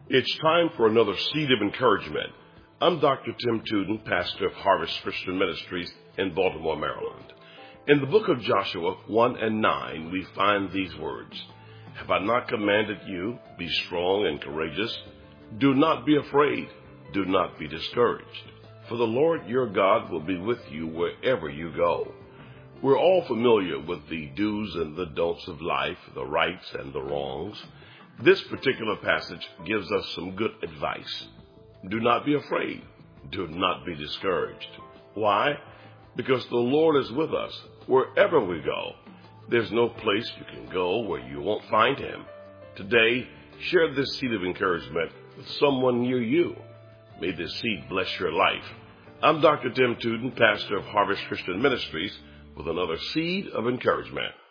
It's time for another Seed of Encouragement. I'm Dr. Tim Tuden, pastor of Harvest Christian Ministries in Baltimore, Maryland. In the book of Joshua 1 and 9, we find these words, "Have I not commanded you, be strong and courageous? Do not be afraid, do not be discouraged, for the Lord your God will be with you wherever you go." We're all familiar with the do's and the don'ts of life, the rights and the wrongs. This particular passage gives us some good advice. Do not be afraid. Do not be discouraged. Why? Because the Lord is with us wherever we go. There's no place you can go where you won't find him. Today, share this seed of encouragement with someone near you. May this seed bless your life. I'm Dr. Tim Tuden, pastor of Harvest Christian Ministries, with another Seed of Encouragement.